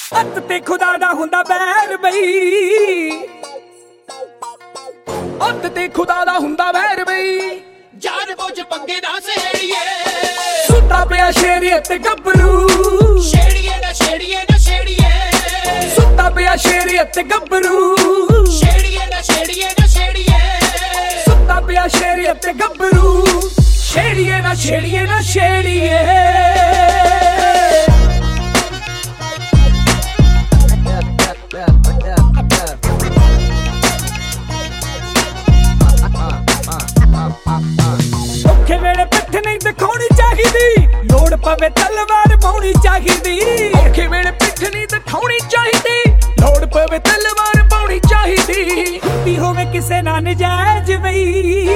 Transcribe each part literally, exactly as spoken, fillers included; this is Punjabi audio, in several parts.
ਅੱਤ ਤੇ ਖੁਦਾ ਦਾ ਹੁੰਦਾ ਬੈਰ ਬਈ, ਅੱਤ ਤੇ ਖੁਦਾ ਦਾ ਹੁੰਦਾ ਬੈਰ ਬਈ। ਜਾਨ ਬੁੱਝ ਪੰਗੇ ਨਾ ਸਹੇੜੀਏ, ਸੁੱਤਾ ਪਿਆ ਸ਼ੇਰੀਏ ਤੇ ਗੱਭਰੂ, ਛੇੜੀਏ ਨਾ ਛੇੜੀਏ ਨਾ ਛੇੜੀਏ। ਸੁੱਤਾ ਪਿਆ ਸ਼ੇਰੀਏ ਤੇ ਗੱਭਰੂ, ਛੇੜੀਏ ਨਾ ਛੇੜੀਏ ਨਾ ਛੇੜੀਏ। ਸੁੱਤਾ ਪਿਆ ਸ਼ੇਰੀਏ ਤੇ ਗੱਭਰੂ, ਛੇੜੀਏ ਨਾ ਛੇੜੀਏ ਨਾ ਛੇੜੀਏ। ਔਖੇ ਵੇਲੇ ਪਿੱਠ ਨਹੀਂ ਦਿਖਾਉਣੀ ਚਾਹੀਦੀ, ਲੋੜ ਪਵੇ ਤਲਵਾਰ ਪਾਉਣੀ ਚਾਹੀਦੀ। ਔਖੇ ਵੇਲੇ ਪਿੱਠ ਨਹੀਂ ਦਿਖਾਉਣੀ ਚਾਹੀਦੀ, ਲੋੜ ਪਵੇ ਤਲਵਾਰ ਪਾਉਣੀ ਚਾਹੀਦੀ। ਹੁੰਦੀ ਹੋਵੇ ਕਿਸੇ ਨਾਲ ਨਜਾਇਜ਼ ਬਈ,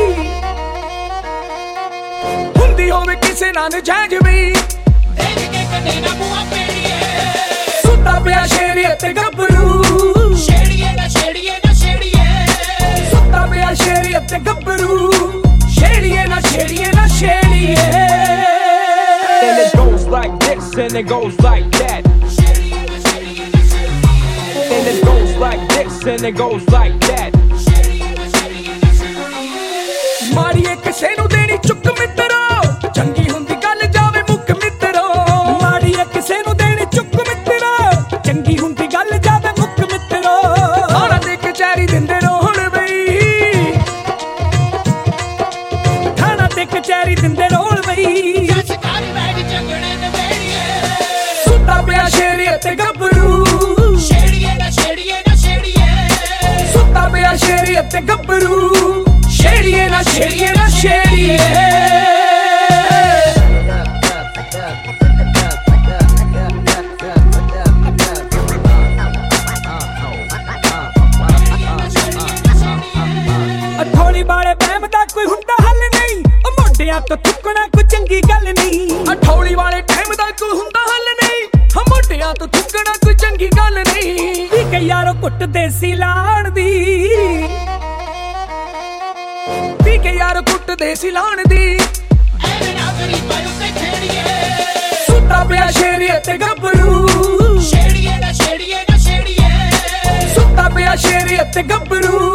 ਹੁੰਦੀ ਹੋਵੇ ਕਿਸੇ ਨਾਲ ਨਜਾਇਜ਼ ਬਈ। ਦੇਖ ਕੇ ਕਦੇ ਨਾ ਮੂੰਹਾਂ ਪੇੜੀਏ, ਸੁੱਤਾ ਪਿਆ ਸ਼ੇਰੀਏ ਤੇ ਗੱਭਰੂ, ਛੇੜੀਏ ਨਾ ਛੇੜੀਏ ਨਾ ਛੇੜੀਏ। ਸੁੱਤਾ ਪਿਆ ਸ਼ੇਰੀਏ ਤੇ ਗੱਭਰੂ, ਛੇੜੀਏ ਨਾ ਛੇੜੀਏ ਨਾ ਛੇੜੀਏ। And it goes like this, and it goes like that. ਛੇੜੀਏ ਨਾ ਛੇੜੀਏ ਨਾ ਛੇੜੀਏ। And it goes like this, and it goes like that. ਛੇੜੀਏ ਨਾ ਛੇੜੀਏ ਨਾ ਛੇੜੀਏ। ਮਾਰੀਏ ਕਿਸੇ ਨੂੰ ਦੇਣੀ ਚੁੱਕ ਮਿੱਤਰੋ, ਚੰਗੀ ਹੁੰਦੀ ਗੱਲ ਜਾਵੇ ਮੁੱਕ ਮਿੱਤਰੋ। ਮਾਰੀਏ ਕਿਸੇ ਨੂੰ ਦੇਣੀ ਚੁੱਕ ਮਿੱਤਰੋ, ਚੰਗੀ ਹੁੰਦੀ ਗੱਲ ਜਾਵੇ ਮੁੱਕ ਮਿੱਤਰੋ। ਆਣਾ ਦੇ ਕਚਹਿਰੀ ਦਿੰਦੇ ਰੋਣ ਬਈ, ਥਾਣਾ ਤੇ ਕਚਹਿਰੀ ਦਿੰਦੇ ਰੋਣ ਬਈ। ਜੱਜ ਕਰ ਬੈਠ ਝਗੜੇ ਨਵੇੜੀਏ, ਸੁੱਤਾ ਪਿਆ ਸ਼ੇਰੀਏ ਤੇ ਗੱਭਰੂ, ਛੇੜੀਏ ਨਾ ਛੇੜੀਏ ਨਾ ਛੇੜੀਏ। ਸੁੱਤਾ ਪਿਆ ਸ਼ੇਰੀਏ ਤੇ ਗੱਭਰੂ, ਛੇੜੀਏ ਨਾ ਛੇੜੀਏ ਨਾ ਛੇੜੀਏ। ਅਠੌਲੀ ਵਾਲੇ ਵਹਿਮ ਦਾ ਕੋਈ ਹੁੰਦਾ ਹੱਲ ਨਹੀਂ, ਉਹ ਮੋਢਿਆਂ ਤੋਂ ਥੁੱਕਣਾ ਕੋਈ ਚੰਗੀ ਗੱਲ ਨਹੀਂ। ਅਠੌਲੀ ਵਾਲੇ ਟਾਈਮ ਦਾ ਕੋਈ ਹੁੰਦਾ ਹੱਲ ਨਹੀਂ, ਹਾਂ ਮੋਢਿਆਂ ਤੋਂ ਥੁੱਕਣਾ ਕੋਈ ਚੰਗੀ ਗੱਲ ਨਹੀਂ। ਵੀ ਕਿ ਯਾਰੋ ਕੁੱਟ ਦੇਸੀ ਲਾਣ ਦੀ, ਵੀ ਕਿ ਯਾਰੋ ਕੁੱਟ ਦੇਸੀ ਲਾਣ ਦੀ। ਐਵੇਂ ਨਾ ਗਰੀਬਾਂ ਉੱਤੇ ਖੇੜੀਏ, ਸੁੱਤਾ ਪਿਆ ਸ਼ੇਰੀਏ ਤੇ ਗੱਭਰੂ, ਛੇੜੀਏ ਨਾ ਛੇੜੀਏ ਨਾ ਛੇੜੀਏ। ਸੁੱਤਾ ਪਿਆ ਸ਼ੇਰੀਏ ਤੇ ਗੱਭਰੂ,